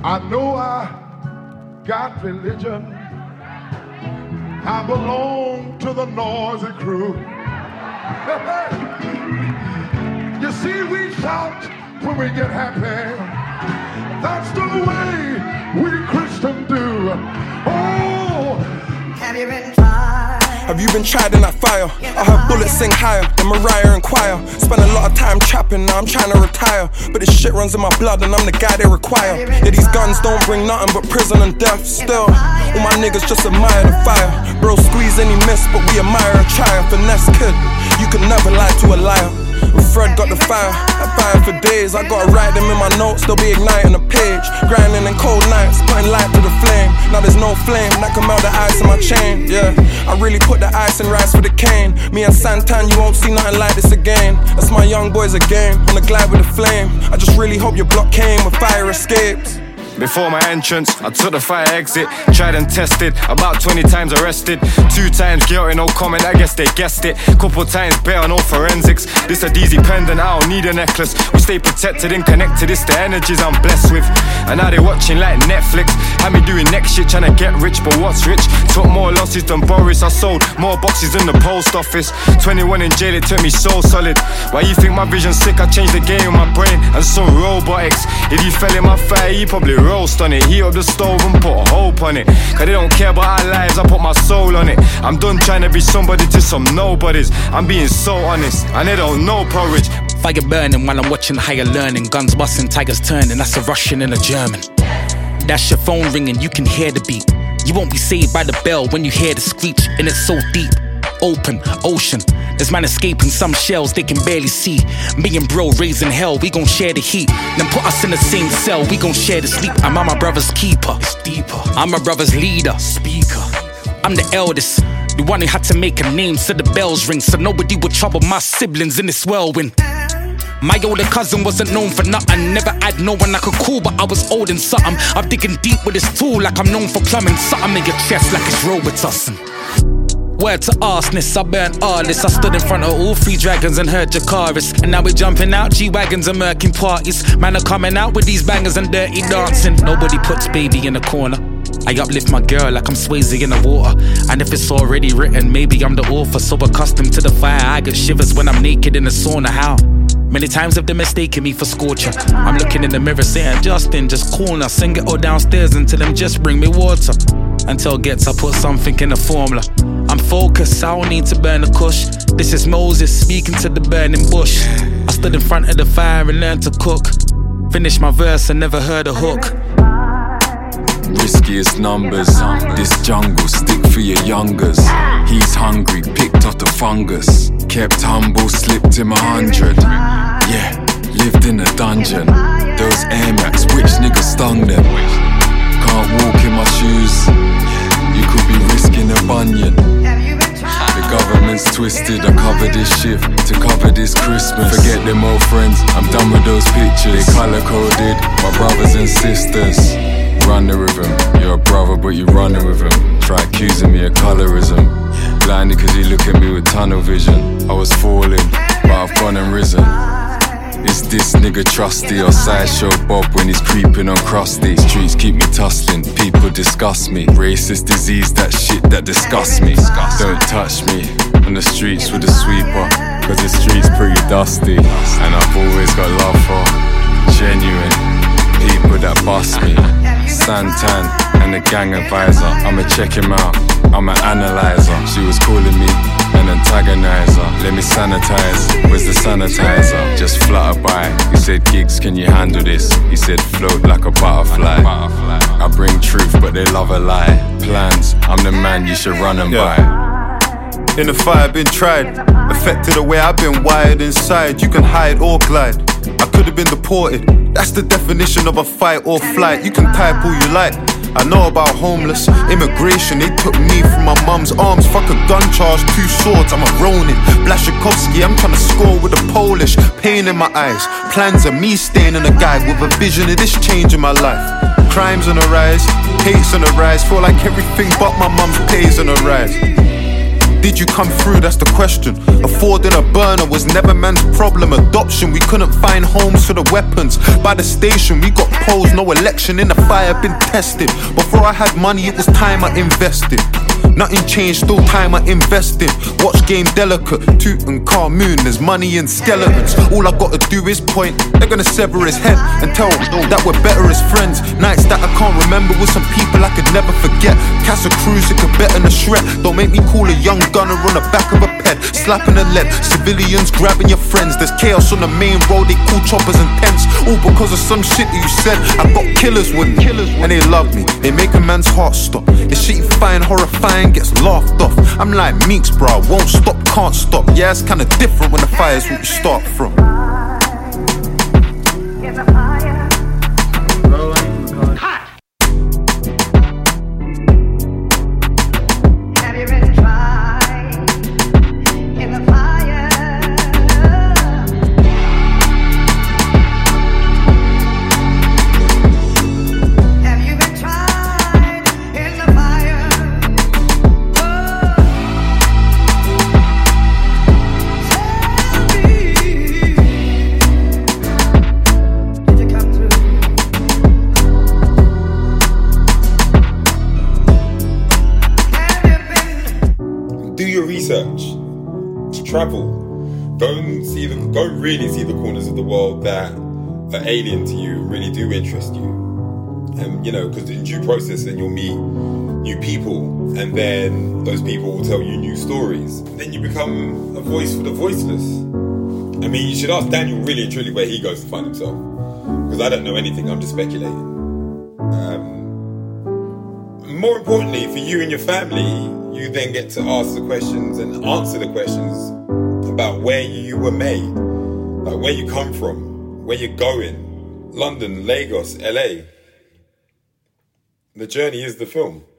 I know I got religion. I belong to the noisy crew. You see, we shout when we get happy. That's the way we Christians do. Oh, have you been tried? Have you been tried in that fire? I heard bullets sing higher than Mariah and Choir. Spent a lot of time trapping, now I'm trying to retire. But this shit runs in my blood and I'm the guy they require. Yeah, these guns don't bring nothing but prison and death. Still, all my niggas just admire the fire. Bro, squeeze any miss, but we admire a trial. Finesse kid, you can never lie to a liar. Fred got the fire, I fire for days. I gotta write them in my notes, they'll be igniting a page. Grinding in cold nights, putting light to the flame. Now there's no flame that can melt the ice in my chain. Yeah, I really put the ice and rice for the cane. Me and Santan, you won't see nothing like this again. That's my young boys again, on the glide with the flame. I just really hope your block came when fire escapes. Before my entrance, I took the fire exit. Tried and tested, about 20 times arrested. 2 times guilty, no comment, I guess they guessed it. Couple times better, no forensics. This a DZ pendant, I don't need a necklace. We stay protected and connected, it's the energies I'm blessed with. And now they watching like Netflix. Had me doing next shit, trying to get rich, but what's rich? Took more losses than Boris, I sold more boxes than the post office. 21 in jail, it took me so solid. Why you think my vision's sick? I changed the game with my brain and some robotics. If you fell in my fire, you probably roast on it. Heat up the stove and put a hope on it. Cause they don't care about our lives, I put my soul on it. I'm done trying to be somebody to some nobodies. I'm being so honest, and they don't know porridge. Fire burning while I'm watching higher learning. Guns busting, tigers turning, that's a Russian and a German. That's your phone ringing, you can hear the beat. You won't be saved by the bell when you hear the screech. And it's so deep, open, ocean. There's man escaping some shells they can barely see. Me and bro raising hell, we gon' share the heat. Then put us in the same cell, we gon' share the sleep. I'm my brother's keeper, it's deeper. I'm my brother's leader, speaker. I'm the eldest, the one who had to make a name so the bells ring. So nobody would trouble my siblings in this whirlwind. My older cousin wasn't known for nothing. Never had no one I could call, but I was old in something. I'm digging deep with this tool like I'm known for plumbing. Something in your chest like it's Robitussin. Word to arseness, I burnt all this. I stood in front of all 3 dragons and heard Jakaris. And now we're jumping out G-Wagons and murking parties. Man are coming out with these bangers and dirty dancing. Nobody puts baby in the corner. I uplift my girl like I'm Swayze in the water. And if it's already written, maybe I'm the author. So accustomed to the fire, I get shivers when I'm naked in the sauna. How? Many times have they mistaken me for Scorcher. I'm looking in the mirror saying, Justin, just cool now. Sing it all downstairs until them just bring me water. Until gets I put something in the formula. I'm focused, I don't need to burn the kush. This is Moses speaking to the burning bush. I stood in front of the fire and learned to cook. Finished my verse and never heard a hook. Riskiest numbers, this jungle, stick for your youngers. He's hungry, picked off the fungus. Kept humble, slipped him 100. Yeah, lived in a dungeon. Those Air Max, which nigga stung them? Can't walk in my shoes, you could be risking a bunion. The government's twisted, I cover this shift to cover this Christmas. Forget them old friends, I'm done with those pictures. They color coded, my brothers and sisters. Running with him, you're a brother but you running with him. Try accusing me of colorism. Blinded cause he look at me with tunnel vision. I was falling, but I've gone and risen. Is this nigga trusty or sideshow Bob when he's creeping on crusty? Streets keep me tussling, people disgust me. Racist disease, that shit that disgusts me. Don't touch me on the streets with a sweeper, cause the streets pretty dusty. And I've always got love for genuine people that bust me. Santan and the gang advisor, I'ma check him out, I'm an analyzer. She was calling me an antagonizer. Let me sanitize, where's the sanitizer? Just flutter by, he said gigs, can you handle this? He said float like a butterfly. I bring truth but they love a lie. Plans, I'm the man you should run and buy. In the fire, been tried. Affected the way I've been wired inside. You can hide or glide. I could have been deported. That's the definition of a fight or flight. You can type all you like. I know about homeless, immigration. They took me from my mum's arms. Fuck a gun charge, 2 swords. I'm a Ronin, Blaszczykowski. I'm trying to score with the Polish. Pain in my eyes. Plans of me staying in a guide with a vision of this change in my life. Crimes on the rise, hate's on the rise. Feel like everything but my mum's pay's on the rise. did you come through? That's the question. Affording a burner was never man's problem. Adoption, we couldn't find homes for the weapons. By the station, we got posed, no election. In the fire, been tested. Before I had money, it was time I invested. Nothing changed, still time I invested. Watch game delicate, Tutankhamun, there's money in skeletons. All I gotta do is point, they're gonna sever his head and tell that we're better as friends. Nights that I can't remember with some people I could never forget. Casa Cruz, it could better than a shred. Don't make me call a young gunner on the back of a ped, slapping a lead, civilians grabbing your friends. There's chaos on the main road, they call choppers and tents. All because of some shit that you said. I got killers with me, and they love me. They make a man's heart stop. This shit you find horrifying gets laughed off. I'm like Meeks, bro, I won't stop, can't stop. Yeah, it's kinda different when the fire's what you start from. Travel. Go really see the corners of the world that are alien to you, really do interest you. You know, because in due process, then you'll meet new people, and then those people will tell you new stories. Then you become a voice for the voiceless. I mean, you should ask Daniel really and truly where he goes to find himself, because I don't know anything. I'm just speculating. More importantly, for you and your family, you then get to ask the questions and answer the questions about where you were made, like where you come from, where you're going. London, Lagos, LA. The journey is the film.